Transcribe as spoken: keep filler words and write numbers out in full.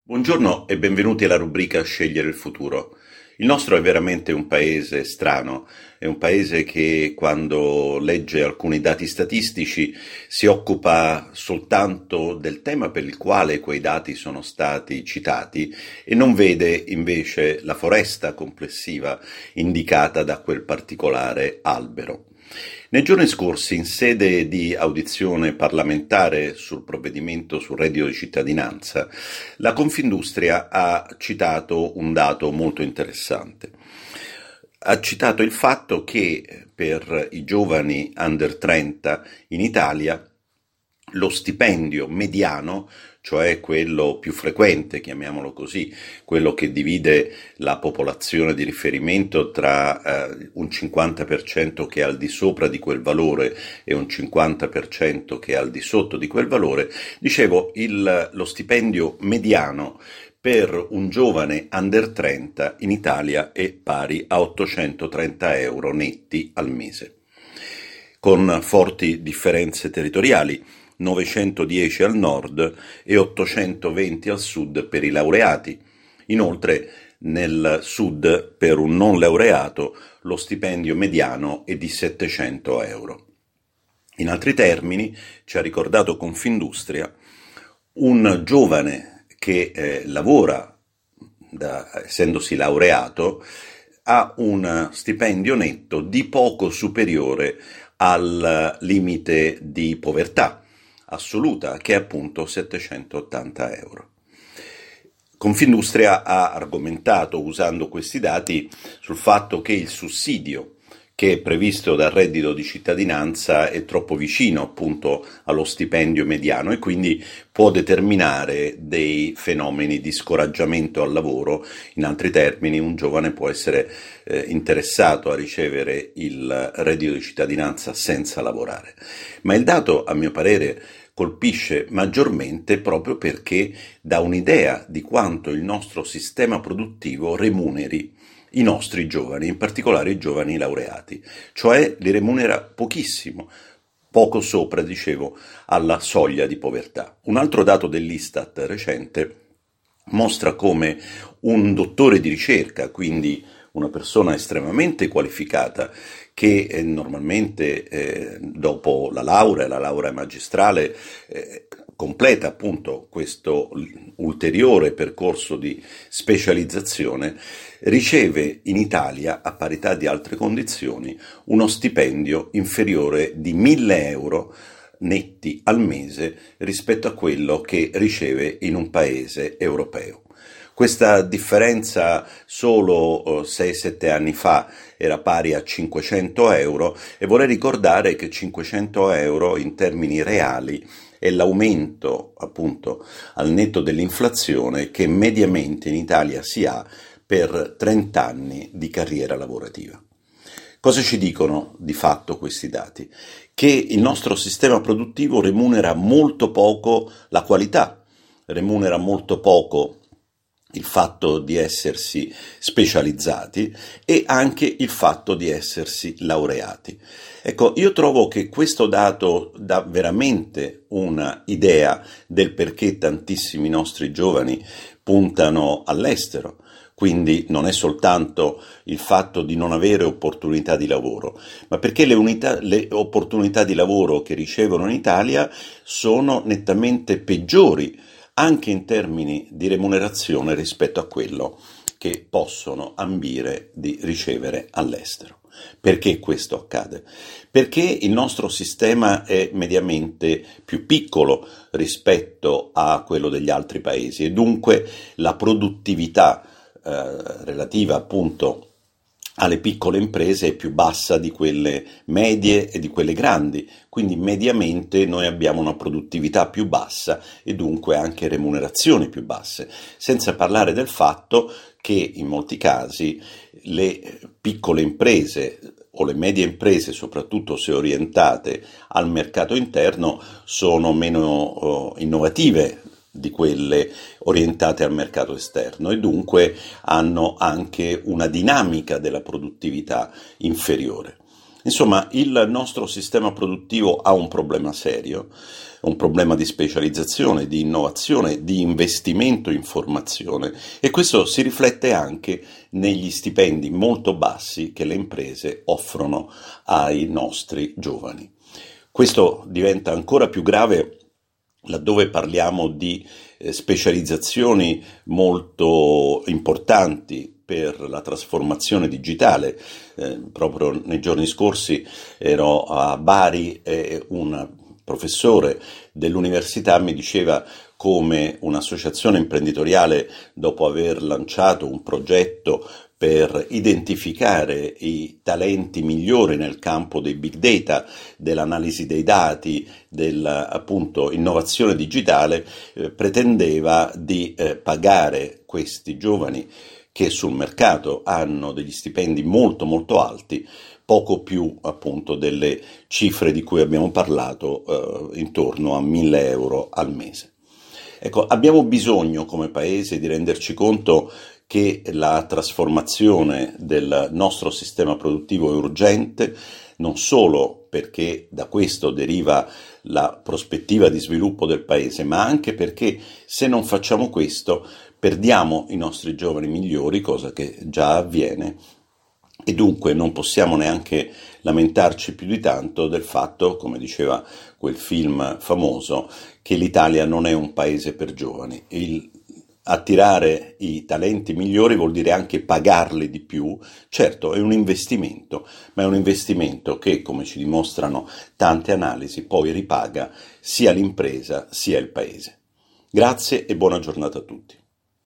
Buongiorno e benvenuti alla rubrica Scegliere il futuro. Il nostro è veramente un paese strano, è un paese che quando legge alcuni dati statistici si occupa soltanto del tema per il quale quei dati sono stati citati e non vede invece la foresta complessiva indicata da quel particolare albero. Nei giorni scorsi, in sede di audizione parlamentare sul provvedimento sul reddito di cittadinanza, la Confindustria ha citato un dato molto interessante. Ha citato il fatto che per i giovani under trenta in Italia lo stipendio mediano, cioè quello più frequente, chiamiamolo così, quello che divide la popolazione di riferimento tra eh, un cinquanta per cento che è al di sopra di quel valore e un cinquanta per cento che è al di sotto di quel valore, dicevo, il, lo stipendio mediano per un giovane under trenta in Italia è pari a ottocentotrenta euro netti al mese, con forti differenze territoriali. novecentodieci al nord e ottocentoventi al sud per i laureati. Inoltre nel sud per un non laureato lo stipendio mediano è di settecento euro. In altri termini, ci ha ricordato Confindustria, un giovane che eh, lavora da, essendosi laureato ha un stipendio netto di poco superiore al limite di povertà assoluta, che è appunto settecentottanta euro. Confindustria ha argomentato, usando questi dati, sul fatto che il sussidio che è previsto dal reddito di cittadinanza è troppo vicino appunto allo stipendio mediano e quindi può determinare dei fenomeni di scoraggiamento al lavoro. In altri termini, un giovane può essere eh, interessato a ricevere il reddito di cittadinanza senza lavorare. Ma il dato, a mio parere, colpisce maggiormente proprio perché dà un'idea di quanto il nostro sistema produttivo remuneri i nostri giovani, in particolare i giovani laureati, cioè li remunera pochissimo, poco sopra, dicevo, alla soglia di povertà. Un altro dato dell'Istat recente mostra come un dottore di ricerca, quindi una persona estremamente qualificata, che eh, normalmente eh, dopo la laurea, la laurea magistrale, eh, completa appunto questo ulteriore percorso di specializzazione, riceve in Italia, a parità di altre condizioni, uno stipendio inferiore di mille euro netti al mese rispetto a quello che riceve in un paese europeo. Questa differenza solo sei sette anni fa era pari a cinquecento euro e vorrei ricordare che cinquecento euro in termini reali è l'aumento appunto al netto dell'inflazione che mediamente in Italia si ha per trenta anni di carriera lavorativa. Cosa ci dicono di fatto questi dati? Che il nostro sistema produttivo remunera molto poco la qualità, remunera molto poco il fatto di essersi specializzati e anche il fatto di essersi laureati. Ecco, io trovo che questo dato dà veramente una idea del perché tantissimi nostri giovani puntano all'estero. Quindi non è soltanto il fatto di non avere opportunità di lavoro, ma perché le, unità, le opportunità di lavoro che ricevono in Italia sono nettamente peggiori anche in termini di remunerazione rispetto a quello che possono ambire di ricevere all'estero. Perché questo accade? Perché il nostro sistema è mediamente più piccolo rispetto a quello degli altri paesi e dunque la produttività eh, relativa appunto alle piccole imprese è più bassa di quelle medie e di quelle grandi, quindi mediamente noi abbiamo una produttività più bassa e dunque anche remunerazioni più basse, senza parlare del fatto che in molti casi le piccole imprese o le medie imprese, soprattutto se orientate al mercato interno, sono meno oh, innovative di quelle orientate al mercato esterno e dunque hanno anche una dinamica della produttività inferiore. Insomma, il nostro sistema produttivo ha un problema serio, un problema di specializzazione, di innovazione, di investimento in formazione, e questo si riflette anche negli stipendi molto bassi che le imprese offrono ai nostri giovani. Questo diventa ancora più grave laddove parliamo di eh, specializzazioni molto importanti per la trasformazione digitale. Eh, proprio nei giorni scorsi ero a Bari e un professore dell'università mi diceva come un'associazione imprenditoriale, dopo aver lanciato un progetto per identificare i talenti migliori nel campo dei big data, dell'analisi dei dati, della appunto innovazione digitale, eh, pretendeva di eh, pagare questi giovani che sul mercato hanno degli stipendi molto molto alti, poco più appunto delle cifre di cui abbiamo parlato, eh, intorno a mille euro al mese. Ecco, abbiamo bisogno come Paese di renderci conto che la trasformazione del nostro sistema produttivo è urgente, non solo perché da questo deriva la prospettiva di sviluppo del Paese, ma anche perché se non facciamo questo perdiamo i nostri giovani migliori, cosa che già avviene, e dunque non possiamo neanche lamentarci più di tanto del fatto, come diceva quel film famoso, che l'Italia non è un paese per giovani. Il Attirare i talenti migliori vuol dire anche pagarli di più. Certo, è un investimento, ma è un investimento che, come ci dimostrano tante analisi, poi ripaga sia l'impresa sia il Paese. Grazie e buona giornata a tutti.